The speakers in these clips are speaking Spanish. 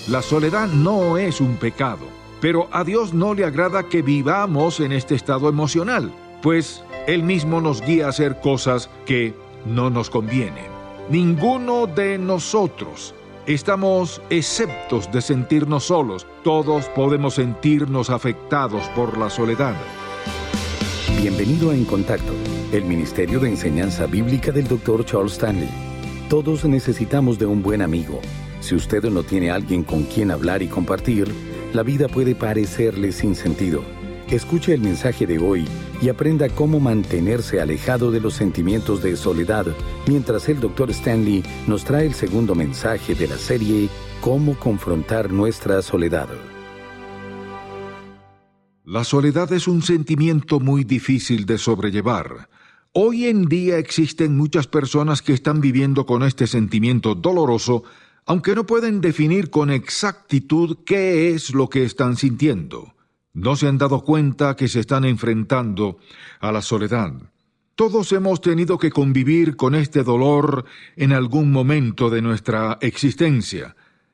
La soledad no es un pecado, pero a Dios no le agrada que vivamos en este estado emocional, pues Él mismo nos guía a hacer cosas que no nos convienen. Ninguno de nosotros estamos exceptos de sentirnos solos. Todos podemos sentirnos afectados por la soledad. Bienvenido a En Contacto, el Ministerio de Enseñanza Bíblica del Dr. Charles Stanley. Todos necesitamos de un buen amigo. Si usted no tiene alguien con quien hablar y compartir, la vida puede parecerle sin sentido. Escuche el mensaje de hoy y aprenda cómo mantenerse alejado de los sentimientos de soledad, mientras el Dr. Stanley nos trae el segundo mensaje de la serie Cómo confrontar nuestra soledad. La soledad es un sentimiento muy difícil de sobrellevar. Hoy en día existen muchas personas que están viviendo con este sentimiento doloroso, aunque no pueden definir con exactitud qué es lo que están sintiendo. No se han dado cuenta que se están enfrentando a la soledad. Todos hemos tenido que convivir con este dolor en algún momento de nuestra existencia.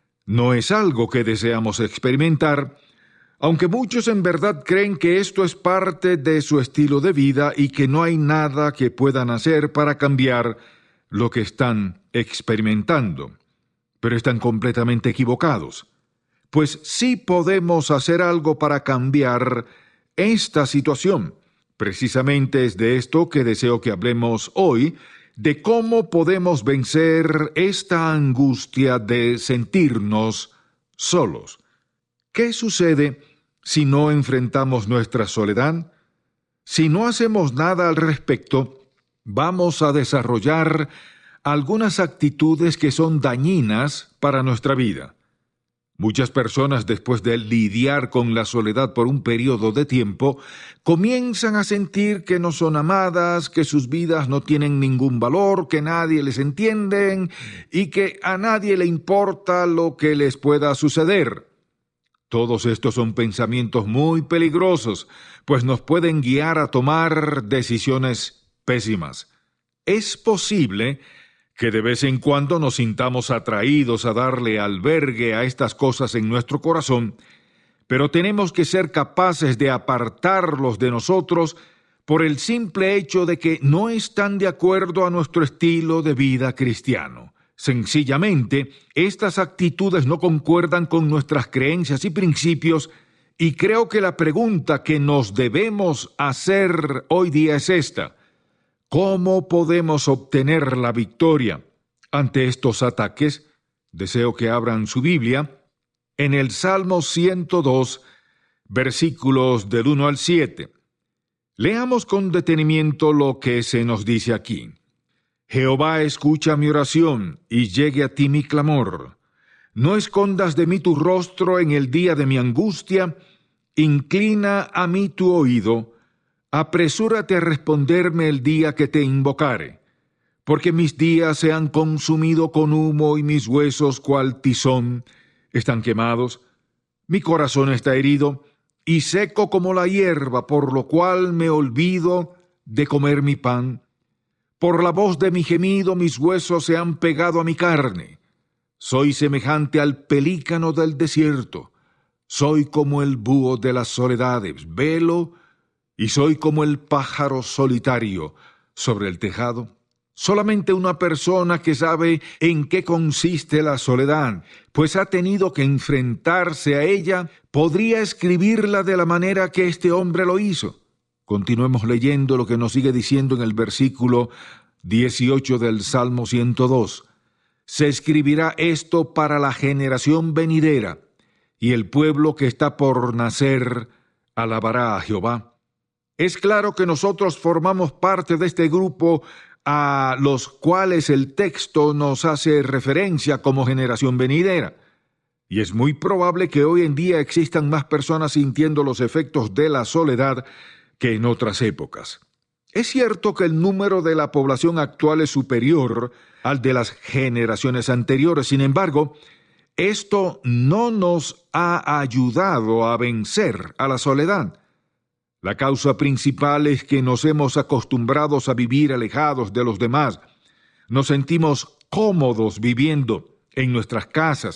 No es algo que deseamos experimentar, aunque muchos en verdad creen que esto es parte de su estilo de vida y que no hay nada que puedan hacer para cambiar lo que están experimentando. Pero están completamente equivocados. Pues sí podemos hacer algo para cambiar esta situación. Precisamente es de esto que deseo que hablemos hoy, de cómo podemos vencer esta angustia de sentirnos solos. ¿Qué sucede si no enfrentamos nuestra soledad? Si no hacemos nada al respecto, vamos a desarrollar algunas actitudes que son dañinas para nuestra vida. Muchas personas, después de lidiar con la soledad por un periodo de tiempo, comienzan a sentir que no son amadas, que sus vidas no tienen ningún valor, que nadie les entiende y que a nadie le importa lo que les pueda suceder. Todos estos son pensamientos muy peligrosos, pues nos pueden guiar a tomar decisiones pésimas. Es posible que de vez en cuando nos sintamos atraídos a darle albergue a estas cosas en nuestro corazón, pero tenemos que ser capaces de apartarlos de nosotros por el simple hecho de que no están de acuerdo a nuestro estilo de vida cristiano. Sencillamente, estas actitudes no concuerdan con nuestras creencias y principios, y creo que la pregunta que nos debemos hacer hoy día es esta: ¿cómo podemos obtener la victoria ante estos ataques? Deseo que abran su Biblia en el Salmo 102, versículos del 1 al 7. Leamos con detenimiento lo que se nos dice aquí. Jehová, escucha mi oración, y llegue a ti mi clamor. No escondas de mí tu rostro en el día de mi angustia, inclina a mí tu oído. Apresúrate a responderme el día que te invocare, porque mis días se han consumido con humo y mis huesos cual tizón están quemados. Mi corazón está herido y seco como la hierba, por lo cual me olvido de comer mi pan. Por la voz de mi gemido mis huesos se han pegado a mi carne. Soy semejante al pelícano del desierto. Soy como el búho de las soledades. Velo y soy como el pájaro solitario sobre el tejado. Solamente una persona que sabe en qué consiste la soledad, pues ha tenido que enfrentarse a ella, podría escribirla de la manera que este hombre lo hizo. Continuemos leyendo lo que nos sigue diciendo en el versículo 18 del Salmo 102. Se escribirá esto para la generación venidera, y el pueblo que está por nacer alabará a Jehová. Es claro que nosotros formamos parte de este grupo a los cuales el texto nos hace referencia como generación venidera. Y es muy probable que hoy en día existan más personas sintiendo los efectos de la soledad que en otras épocas. Es cierto que el número de la población actual es superior al de las generaciones anteriores. Sin embargo, esto no nos ha ayudado a vencer a la soledad. La causa principal es que nos hemos acostumbrado a vivir alejados de los demás. Nos sentimos cómodos viviendo en nuestras casas,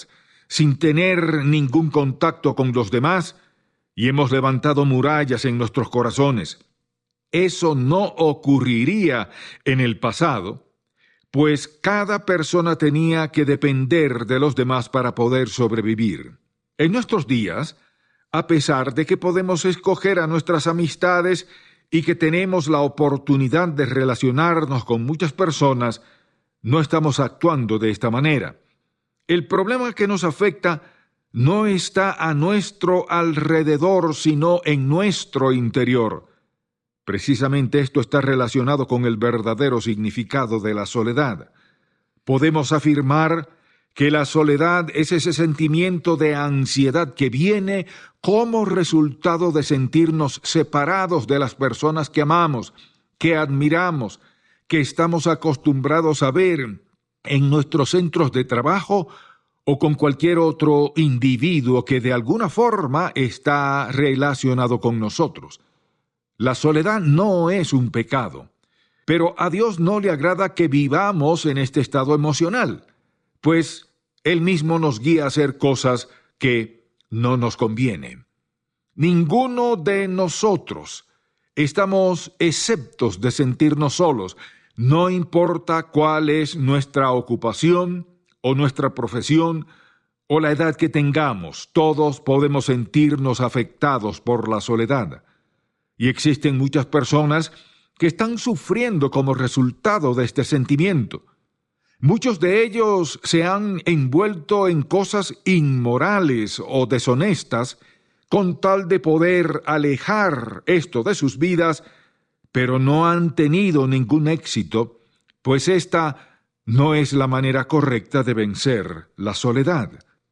sin tener ningún contacto con los demás, y hemos levantado murallas en nuestros corazones. Eso no ocurriría en el pasado, pues cada persona tenía que depender de los demás para poder sobrevivir. En nuestros días, a pesar de que podemos escoger a nuestras amistades y que tenemos la oportunidad de relacionarnos con muchas personas, no estamos actuando de esta manera. El problema que nos afecta no está a nuestro alrededor, sino en nuestro interior. Precisamente esto está relacionado con el verdadero significado de la soledad. Podemos afirmar que la soledad es ese sentimiento de ansiedad que viene como resultado de sentirnos separados de las personas que amamos, que admiramos, que estamos acostumbrados a ver en nuestros centros de trabajo o con cualquier otro individuo que de alguna forma está relacionado con nosotros. La soledad no es un pecado, pero a Dios no le agrada que vivamos en este estado emocional, pues Él mismo nos guía a hacer cosas que no nos convienen. Ninguno de nosotros estamos exceptos de sentirnos solos, no importa cuál es nuestra ocupación o nuestra profesión o la edad que tengamos, todos podemos sentirnos afectados por la soledad. Y existen muchas personas que están sufriendo como resultado de este sentimiento. Muchos de ellos se han envuelto en cosas inmorales o deshonestas con tal de poder alejar esto de sus vidas, pero no han tenido ningún éxito, pues esta no es la manera correcta de vencer la soledad.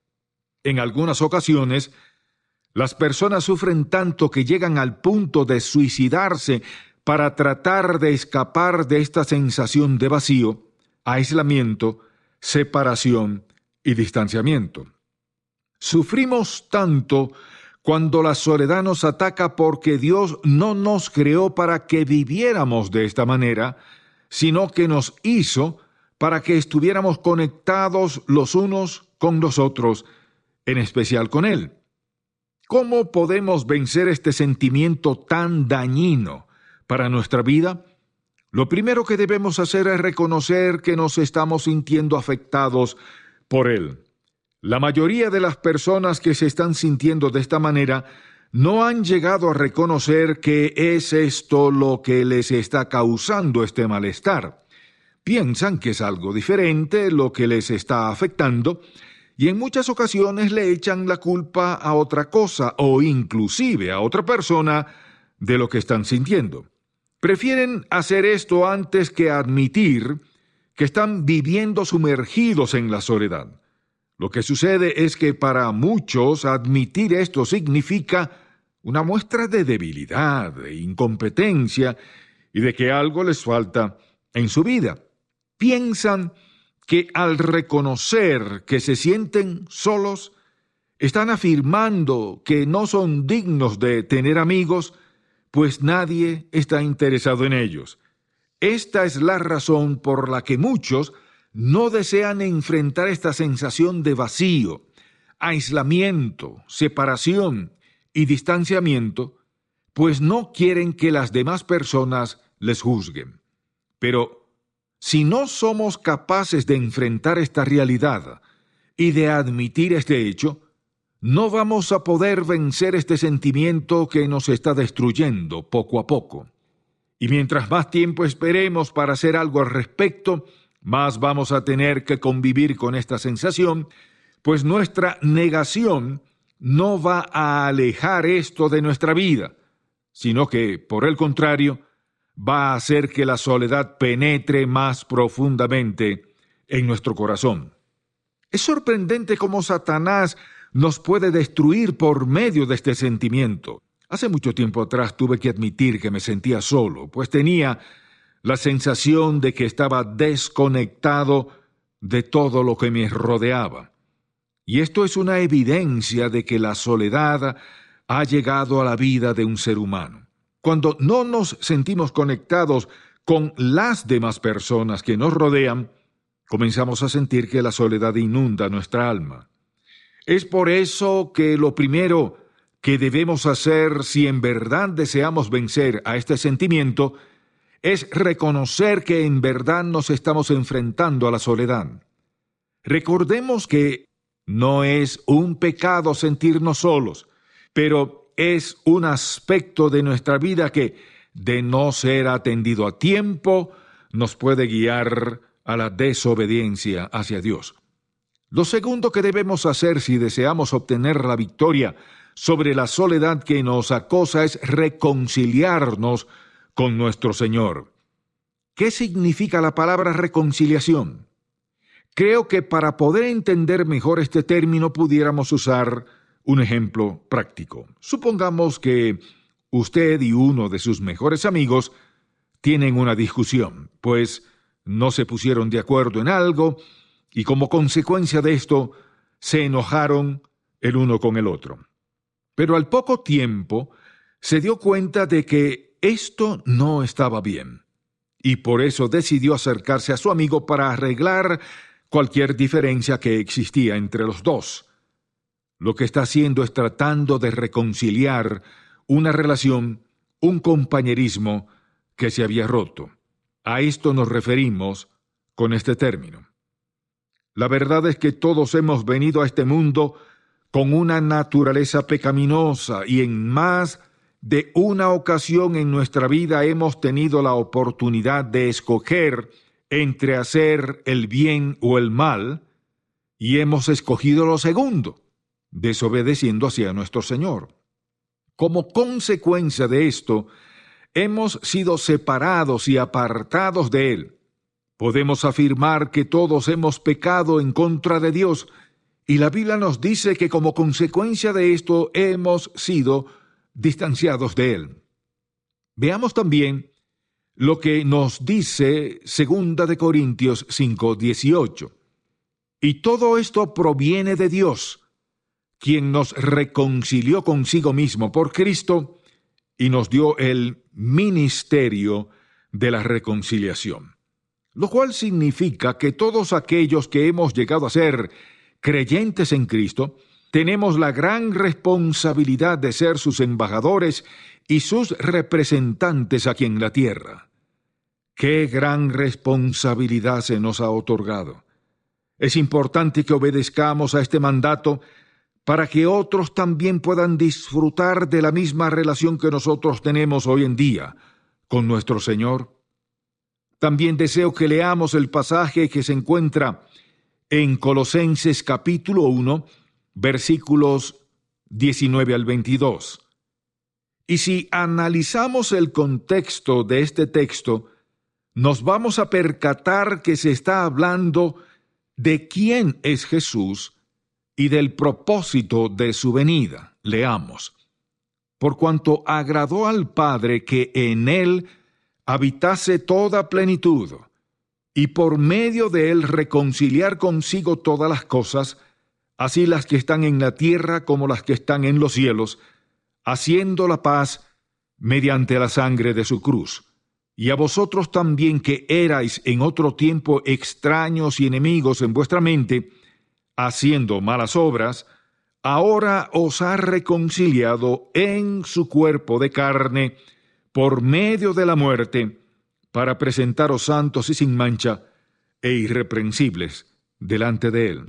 En algunas ocasiones, las personas sufren tanto que llegan al punto de suicidarse para tratar de escapar de esta sensación de vacío, aislamiento, separación y distanciamiento. Sufrimos tanto cuando la soledad nos ataca porque Dios no nos creó para que viviéramos de esta manera, sino que nos hizo para que estuviéramos conectados los unos con los otros, en especial con Él. ¿Cómo podemos vencer este sentimiento tan dañino para nuestra vida? Lo primero que debemos hacer es reconocer que nos estamos sintiendo afectados por él. La mayoría de las personas que se están sintiendo de esta manera no han llegado a reconocer que es esto lo que les está causando este malestar. Piensan que es algo diferente lo que les está afectando, y en muchas ocasiones le echan la culpa a otra cosa o inclusive a otra persona de lo que están sintiendo. Prefieren hacer esto antes que admitir que están viviendo sumergidos en la soledad. Lo que sucede es que para muchos admitir esto significa una muestra de debilidad, de incompetencia y de que algo les falta en su vida. Piensan que al reconocer que se sienten solos, están afirmando que no son dignos de tener amigos, pues nadie está interesado en ellos. Esta es la razón por la que muchos no desean enfrentar esta sensación de vacío, aislamiento, separación y distanciamiento, pues no quieren que las demás personas les juzguen. Pero si no somos capaces de enfrentar esta realidad y de admitir este hecho, no vamos a poder vencer este sentimiento que nos está destruyendo poco a poco. Y mientras más tiempo esperemos para hacer algo al respecto, más vamos a tener que convivir con esta sensación, pues nuestra negación no va a alejar esto de nuestra vida, sino que, por el contrario, va a hacer que la soledad penetre más profundamente en nuestro corazón. Es sorprendente cómo Satanás nos puede destruir por medio de este sentimiento. Hace mucho tiempo atrás tuve que admitir que me sentía solo, pues tenía la sensación de que estaba desconectado de todo lo que me rodeaba. Y esto es una evidencia de que la soledad ha llegado a la vida de un ser humano. Cuando no nos sentimos conectados con las demás personas que nos rodean, comenzamos a sentir que la soledad inunda nuestra alma. Es por eso que lo primero que debemos hacer si en verdad deseamos vencer a este sentimiento es reconocer que en verdad nos estamos enfrentando a la soledad. Recordemos que no es un pecado sentirnos solos, pero es un aspecto de nuestra vida que, de no ser atendido a tiempo, nos puede guiar a la desobediencia hacia Dios. Lo segundo que debemos hacer si deseamos obtener la victoria sobre la soledad que nos acosa es reconciliarnos con nuestro Señor. ¿Qué significa la palabra reconciliación? Creo que para poder entender mejor este término pudiéramos usar un ejemplo práctico. Supongamos que usted y uno de sus mejores amigos tienen una discusión, pues no se pusieron de acuerdo en algo y como consecuencia de esto se enojaron el uno con el otro. Pero al poco tiempo se dio cuenta de que esto no estaba bien y por eso decidió acercarse a su amigo para arreglar cualquier diferencia que existía entre los dos. Lo que está haciendo es tratando de reconciliar una relación, un compañerismo que se había roto. A esto nos referimos con este término. La verdad es que todos hemos venido a este mundo con una naturaleza pecaminosa y en más de una ocasión en nuestra vida hemos tenido la oportunidad de escoger entre hacer el bien o el mal y hemos escogido lo segundo, desobedeciendo hacia nuestro Señor. Como consecuencia de esto, hemos sido separados y apartados de Él. Podemos afirmar que todos hemos pecado en contra de Dios, y la Biblia nos dice que como consecuencia de esto hemos sido distanciados de Él. Veamos también lo que nos dice 2 Corintios 5:18. Y todo esto proviene de Dios, quien nos reconcilió consigo mismo por Cristo y nos dio el ministerio de la reconciliación. Lo cual significa que todos aquellos que hemos llegado a ser creyentes en Cristo, tenemos la gran responsabilidad de ser sus embajadores y sus representantes aquí en la tierra. ¡Qué gran responsabilidad se nos ha otorgado! Es importante que obedezcamos a este mandato para que otros también puedan disfrutar de la misma relación que nosotros tenemos hoy en día con nuestro Señor. También deseo que leamos el pasaje que se encuentra en Colosenses capítulo 1, versículos 19 al 22. Y si analizamos el contexto de este texto, nos vamos a percatar que se está hablando de quién es Jesús y del propósito de su venida. Leamos. Por cuanto agradó al Padre que en él habitase toda plenitud, y por medio de él reconciliar consigo todas las cosas, así las que están en la tierra como las que están en los cielos, haciendo la paz mediante la sangre de su cruz. Y a vosotros también que erais en otro tiempo extraños y enemigos en vuestra mente, haciendo malas obras, ahora os ha reconciliado en su cuerpo de carne por medio de la muerte, para presentaros santos y sin mancha e irreprensibles delante de él.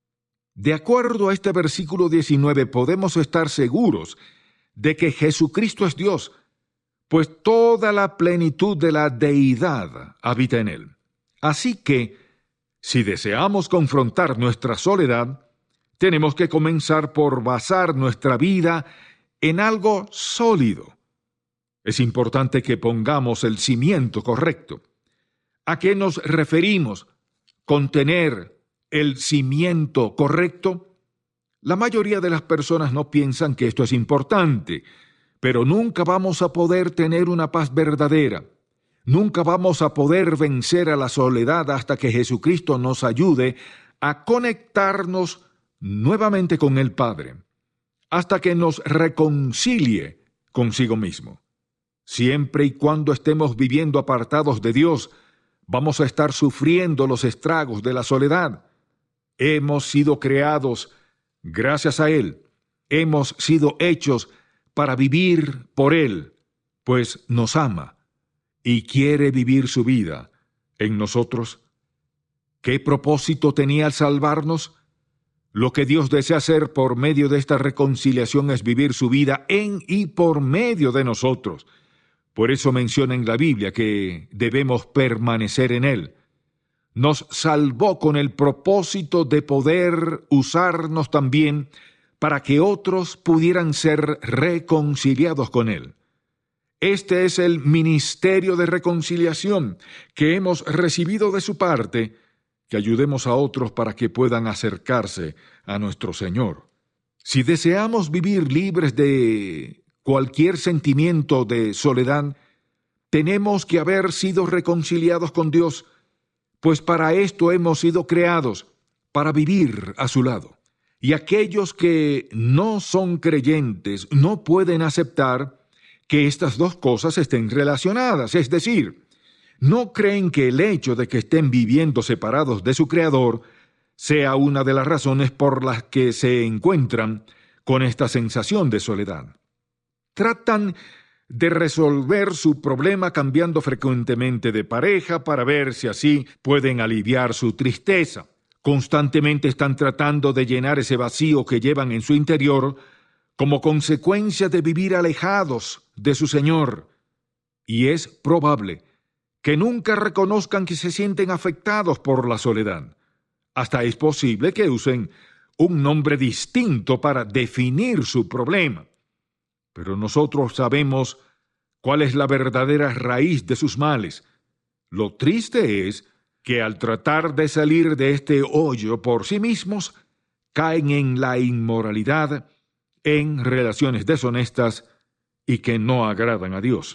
De acuerdo a este versículo 19, podemos estar seguros de que Jesucristo es Dios, pues toda la plenitud de la deidad habita en él. Así que, si deseamos confrontar nuestra soledad, tenemos que comenzar por basar nuestra vida en algo sólido. Es importante que pongamos el cimiento correcto. ¿A qué nos referimos con tener el cimiento correcto? La mayoría de las personas no piensan que esto es importante, pero nunca vamos a poder tener una paz verdadera. Nunca vamos a poder vencer a la soledad hasta que Jesucristo nos ayude a conectarnos nuevamente con el Padre, hasta que nos reconcilie consigo mismo. Siempre y cuando estemos viviendo apartados de Dios, vamos a estar sufriendo los estragos de la soledad. Hemos sido creados Gracias a Él, hemos sido hechos para vivir por Él, pues nos ama y quiere vivir su vida en nosotros. ¿Qué propósito tenía al salvarnos? Lo que Dios desea hacer por medio de esta reconciliación es vivir su vida en y por medio de nosotros. Por eso menciona en la Biblia que debemos permanecer en Él. Nos salvó con el propósito de poder usarnos también para que otros pudieran ser reconciliados con Él. Este es el ministerio de reconciliación que hemos recibido de su parte, que ayudemos a otros para que puedan acercarse a nuestro Señor. Si deseamos vivir libres de cualquier sentimiento de soledad, tenemos que haber sido reconciliados con Dios, pues para esto hemos sido creados, para vivir a su lado. Y aquellos que no son creyentes no pueden aceptar que estas dos cosas estén relacionadas, es decir, no creen que el hecho de que estén viviendo separados de su Creador sea una de las razones por las que se encuentran con esta sensación de soledad. Tratan de resolver su problema cambiando frecuentemente de pareja para ver si así pueden aliviar su tristeza. Constantemente están tratando de llenar ese vacío que llevan en su interior como consecuencia de vivir alejados de su Señor. Y es probable que nunca reconozcan que se sienten afectados por la soledad. Hasta es posible que usen un nombre distinto para definir su problema. Pero nosotros sabemos cuál es la verdadera raíz de sus males. Lo triste es que al tratar de salir de este hoyo por sí mismos, caen en la inmoralidad, en relaciones deshonestas y que no agradan a Dios.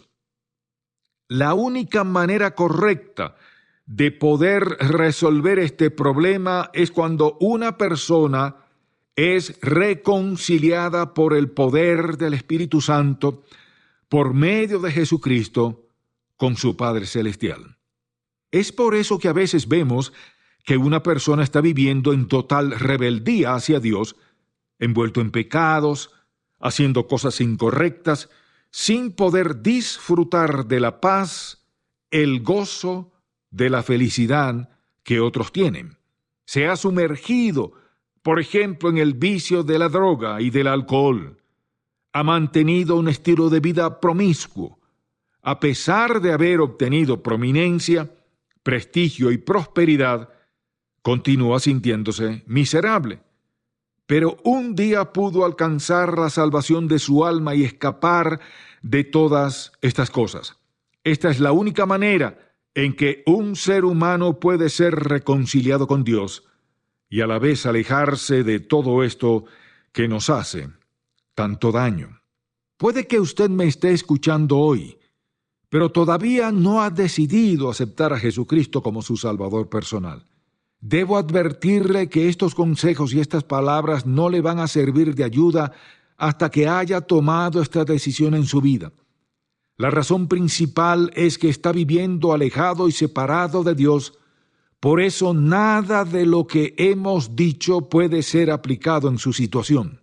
La única manera correcta de poder resolver este problema es cuando una persona es reconciliada por el poder del Espíritu Santo, por medio de Jesucristo, con su Padre Celestial. Es por eso que a veces vemos que una persona está viviendo en total rebeldía hacia Dios, envuelto en pecados, haciendo cosas incorrectas, sin poder disfrutar de la paz, el gozo, de la felicidad que otros tienen. Se ha sumergido, por ejemplo, en el vicio de la droga y del alcohol. Ha mantenido un estilo de vida promiscuo. A pesar de haber obtenido prominencia, prestigio y prosperidad, continúa sintiéndose miserable. Pero un día pudo alcanzar la salvación de su alma y escapar de todas estas cosas. Esta es la única manera en que un ser humano puede ser reconciliado con Dios y a la vez alejarse de todo esto que nos hace tanto daño. Puede que usted me esté escuchando hoy, pero todavía no ha decidido aceptar a Jesucristo como su Salvador personal. Debo advertirle que estos consejos y estas palabras no le van a servir de ayuda hasta que haya tomado esta decisión en su vida. La razón principal es que está viviendo alejado y separado de Dios. Por eso nada de lo que hemos dicho puede ser aplicado en su situación.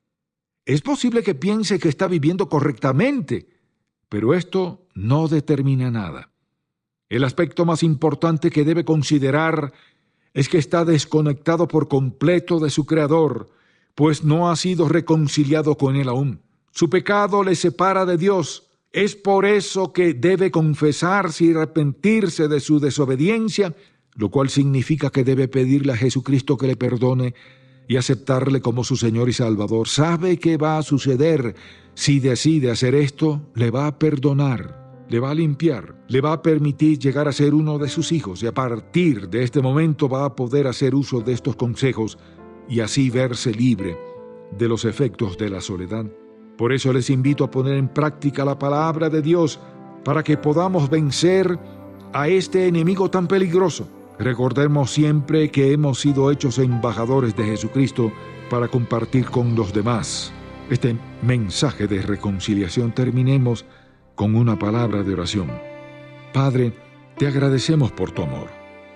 Es posible que piense que está viviendo correctamente, pero esto no determina nada. El aspecto más importante que debe considerar es que está desconectado por completo de su Creador, pues no ha sido reconciliado con Él aún. Su pecado le separa de Dios. Es por eso que debe confesarse y arrepentirse de su desobediencia, lo cual significa que debe pedirle a Jesucristo que le perdone y aceptarle como su Señor y Salvador. ¿Sabe qué va a suceder si decide hacer esto? Le va a perdonar, le va a limpiar, le va a permitir llegar a ser uno de sus hijos, y a partir de este momento va a poder hacer uso de estos consejos y así verse libre de los efectos de la soledad. Por eso les invito a poner en práctica la palabra de Dios para que podamos vencer a este enemigo tan peligroso. Recordemos siempre que hemos sido hechos embajadores de Jesucristo para compartir con los demás este mensaje de reconciliación. Terminemos con una palabra de oración. Padre, te agradecemos por tu amor.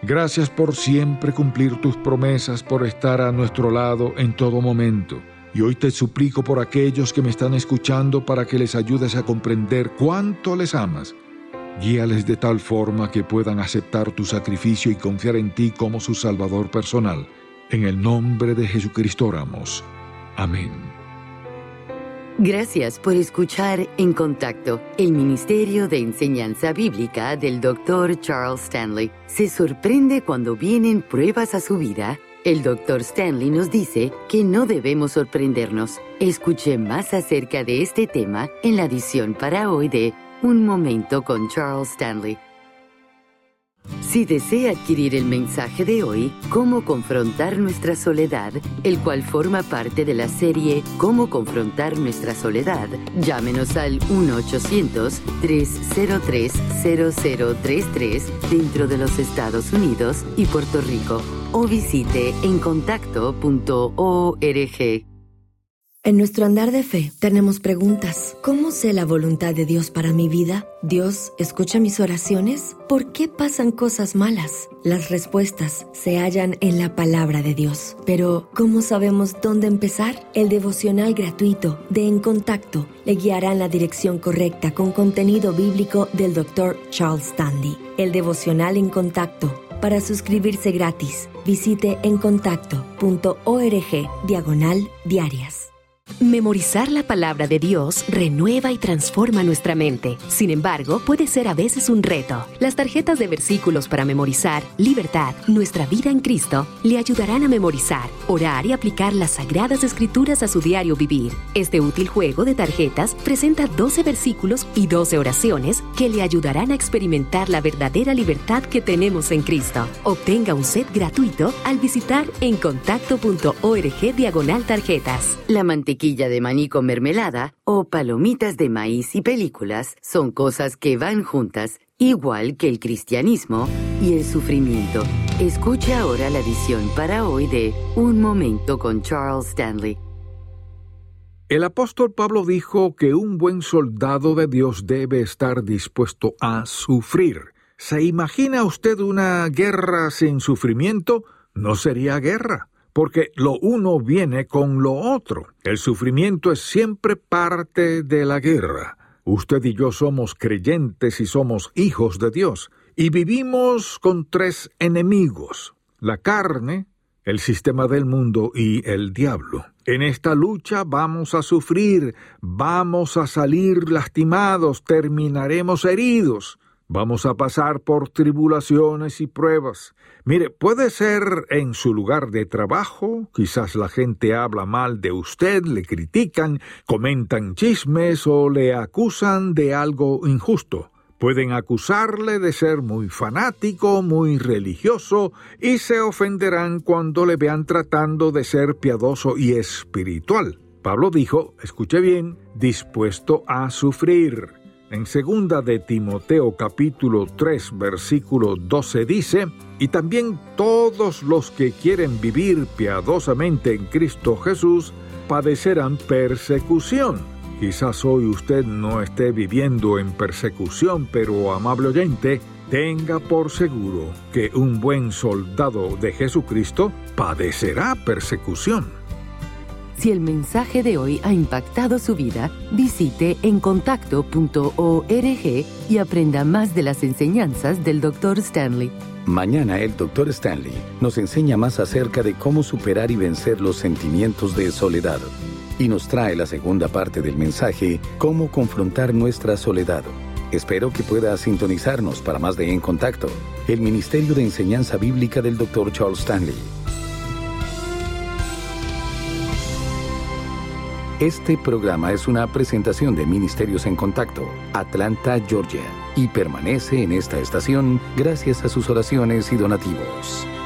Gracias por siempre cumplir tus promesas, por estar a nuestro lado en todo momento. Y hoy te suplico por aquellos que me están escuchando para que les ayudes a comprender cuánto les amas. Guíales de tal forma que puedan aceptar tu sacrificio y confiar en ti como su Salvador personal. En el nombre de Jesucristo oramos. Amén. Gracias por escuchar En Contacto, el Ministerio de Enseñanza Bíblica del Dr. Charles Stanley. ¿Se sorprende cuando vienen pruebas a su vida? El Dr. Stanley nos dice que no debemos sorprendernos. Escuche más acerca de este tema en la edición para hoy de Un Momento con Charles Stanley. Si desea adquirir el mensaje de hoy, Cómo confrontar nuestra soledad, el cual forma parte de la serie Cómo confrontar nuestra soledad, llámenos al 1-800-303-0033 dentro de los Estados Unidos y Puerto Rico, o visite encontacto.org. En nuestro andar de fe tenemos preguntas. ¿Cómo sé la voluntad de Dios para mi vida? ¿Dios escucha mis oraciones? ¿Por qué pasan cosas malas? Las respuestas se hallan en la palabra de Dios. Pero, ¿cómo sabemos dónde empezar? El devocional gratuito de En Contacto le guiará en la dirección correcta con contenido bíblico del Dr. Charles Stanley. El devocional En Contacto. Para suscribirse gratis, visite encontacto.org/diarias. Memorizar la palabra de Dios renueva y transforma nuestra mente. Sin embargo, puede ser a veces un reto. Las tarjetas de versículos para memorizar, Libertad, Nuestra Vida en Cristo, le ayudarán a memorizar, orar y aplicar las Sagradas Escrituras a su diario vivir. Este útil juego de tarjetas presenta 12 versículos y 12 oraciones que le ayudarán a experimentar la verdadera libertad que tenemos en Cristo. Obtenga un set gratuito al visitar encontacto.org/tarjetas. La mantequilla de maní con mermelada o palomitas de maíz y películas son cosas que van juntas, igual que el cristianismo y el sufrimiento. Escuche ahora la edición para hoy de Un Momento con Charles Stanley. El apóstol Pablo dijo que un buen soldado de Dios debe estar dispuesto a sufrir. ¿Se imagina usted una guerra sin sufrimiento? No sería guerra, porque lo uno viene con lo otro. El sufrimiento es siempre parte de la guerra. Usted y yo somos creyentes y somos hijos de Dios, y vivimos con 3 enemigos: la carne, el sistema del mundo y el diablo. En esta lucha vamos a sufrir, vamos a salir lastimados, terminaremos heridos. Vamos a pasar por tribulaciones y pruebas. Mire, puede ser en su lugar de trabajo, quizás la gente habla mal de usted, le critican, comentan chismes o le acusan de algo injusto. Pueden acusarle de ser muy fanático, muy religioso, y se ofenderán cuando le vean tratando de ser piadoso y espiritual. Pablo dijo, escuche bien, dispuesto a sufrir. En 2 de Timoteo capítulo 3 versículo 12 dice, y también todos los que quieren vivir piadosamente en Cristo Jesús padecerán persecución. Quizás hoy usted no esté viviendo en persecución, pero amable oyente, tenga por seguro que un buen soldado de Jesucristo padecerá persecución. Si el mensaje de hoy ha impactado su vida, visite encontacto.org y aprenda más de las enseñanzas del Dr. Stanley. Mañana el Dr. Stanley nos enseña más acerca de cómo superar y vencer los sentimientos de soledad. Y nos trae la segunda parte del mensaje, cómo confrontar nuestra soledad. Espero que pueda sintonizarnos para más de En Contacto, el Ministerio de Enseñanza Bíblica del Dr. Charles Stanley. Este programa es una presentación de Ministerios en Contacto, Atlanta, Georgia, y permanece en esta estación gracias a sus oraciones y donativos.